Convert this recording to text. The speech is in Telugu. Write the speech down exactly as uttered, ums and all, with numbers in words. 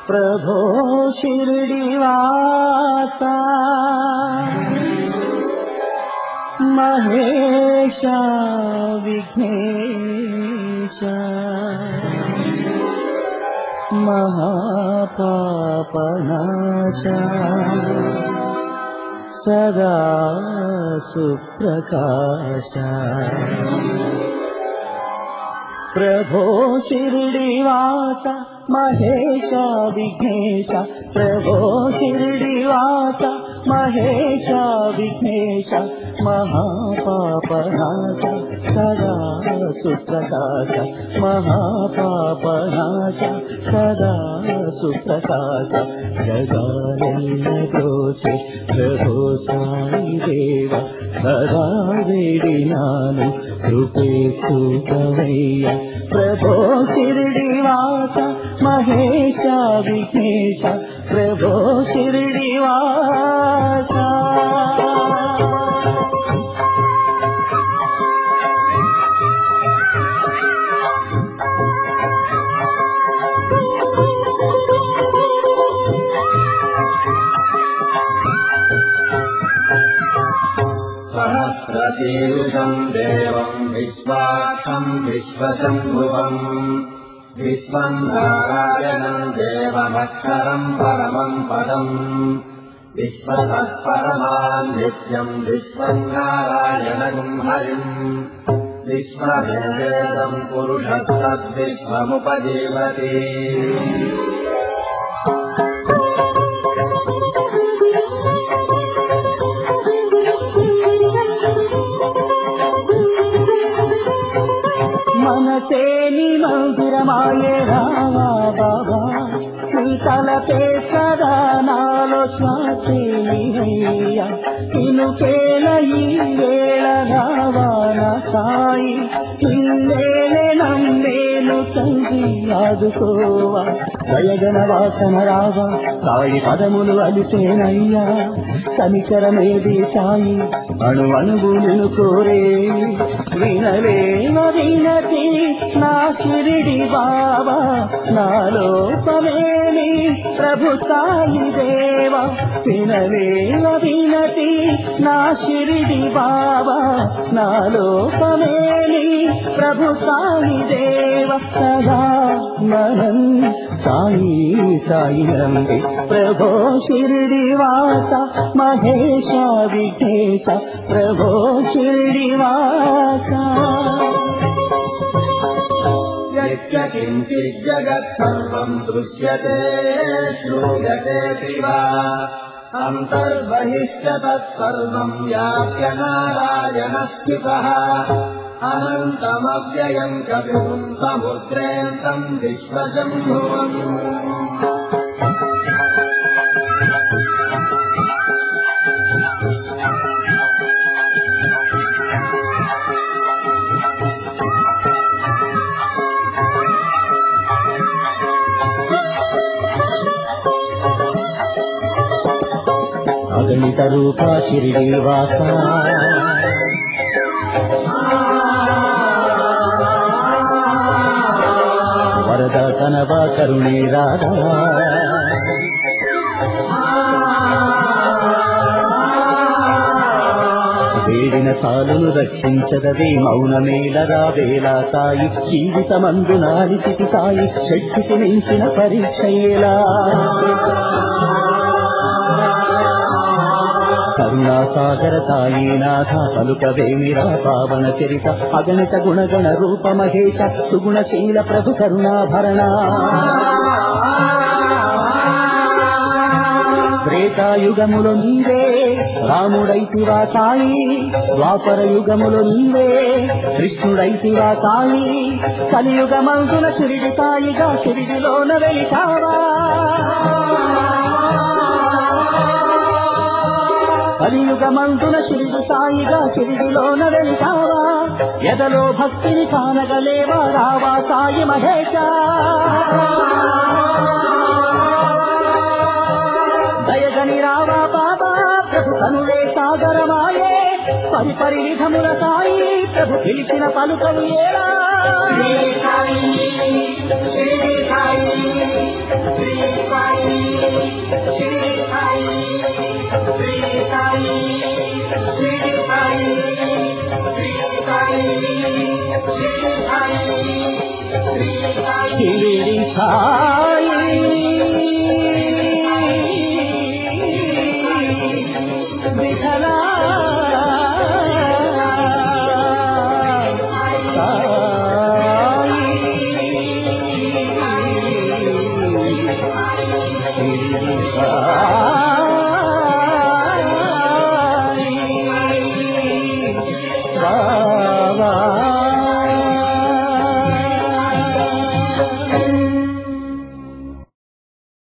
प्रभो शिरडीवासा महेशा विघ्नेशा महापापनाशा सदा सुप्रकाशा प्रभो शिरडीवासा महेशा विघ्नेशा प्रभो शिरडीवासा महेशा विघ्नेशा महापापनाशा सदा सुप्रकाशा महापापनाशा सदा सुप्रकाशा जगालेल्ल दोषे प्रभो साई देव सदा वेडिनानु कृपे सुतवैया प्रभो शिरडीवासा महेशा विघ्नेशा प्रभो शिरडीवासा सहस्रशीर्षम् देवम् विश्वाक्षम् विश्वशम्भुवम् विश्वम् नारायणम् देवमक्षरम् परमम् पदम् विश्वतत्परमान् नित्यम् विश्वम् नारायणम् हरिम् विश्वमेवेदम् पुरुषस्तद्विश्वमुपजीवति मनसे मंदिरमाये रामा बाबा శ్రీతలపే సదా నాలో శ్వాసేయ్యా ఇనుకేల ఈ వేళ రావాన సాయి ఇన్నేలే నమ్మేను తండ్రి ఆదుకోవా దయగన వాసన రావా సాయి పదములు అలిసేనయ్యా కనికరమేది సాయి అణు అణువు నిన్ను కోరే వినలేన వినతి నా శిరిడి బాబా నాలోపమేని ప్రభు సాయి దేవా వినలేన వినతి నా శిరిడి బాబా నాలోపమేని ప్రభు సాయి దేవా సదా మనం సాయి సాయి నంది ప్రభో శిరిడివాస మహేశ విఘ్నేశ ప్రభో శిరిడివాస यच्च किञ्चित् जगत् सर्वम् दृश्यते श्रूयते वा अन्तर्बहिश्च तत्सर्वम् व्याप्य नारायणस्थितः अनन्तमव्ययम् कविम् समुद्रेऽन्तम् विश्वशम्भुवम् అగణిత రూప శిరిడీవాస వరద కనవ కరుణే రాధా వేడిన చాలును రక్షించదవే మౌనమేలరా వేళ సాయి జీవితమందు నాలికి సాయి శక్తికి మించిన పరీక్షయేలా కరుణాసాగర సాయినాథ పలుకవేమిరా పావన చరిత అగణిత గుణగణ రూప మహేశ సుగుణశీల ప్రభు కరుణాభరణ త్రేతాయుగములో నీవే రాముడైతివా సాయి ద్వాపర యుగములో నీవే కృష్ణుడైతివా సాయి కలియుగమందున శిరిడి సాయిగా శిరిడిలోన వెలిసావా కలియుగమందున శిరిడి సాయిగా శిరిడిలోన వెలిసావా ఎదలో భక్తిని కానగలేవా రావా సాయి మహేశ దయగని రావా బాబా ప్రభు కనులే సాగరమాయే పరిపరి విధముల సాయి ప్రభు పిలిచిన పలుకలు ఏలా శ్రీ సాయి శ్రీ సాయి శ్రీ షిరిడి సాయి